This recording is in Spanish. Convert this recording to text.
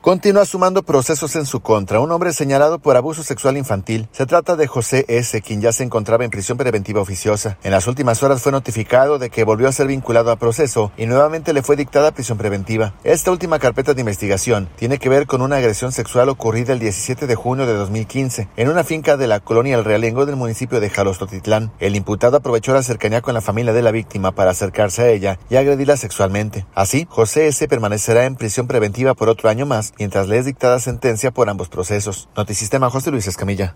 Continúa sumando procesos en su contra. Un hombre señalado por abuso sexual infantil. Se trata de José S., quien ya se encontraba en prisión preventiva oficiosa. En las últimas horas fue notificado de que volvió a ser vinculado a proceso y nuevamente le fue dictada prisión preventiva. Esta última carpeta de investigación tiene que ver con una agresión sexual ocurrida el 17 de junio de 2015 en una finca de la colonia El Realengo del municipio de Xalostotitlán. El imputado aprovechó la cercanía con la familia de la víctima para acercarse a ella y agredirla sexualmente. Así, José S. permanecerá en prisión preventiva por otro año más, mientras le es dictada sentencia por ambos procesos. Notisistema, José Luis Escamilla.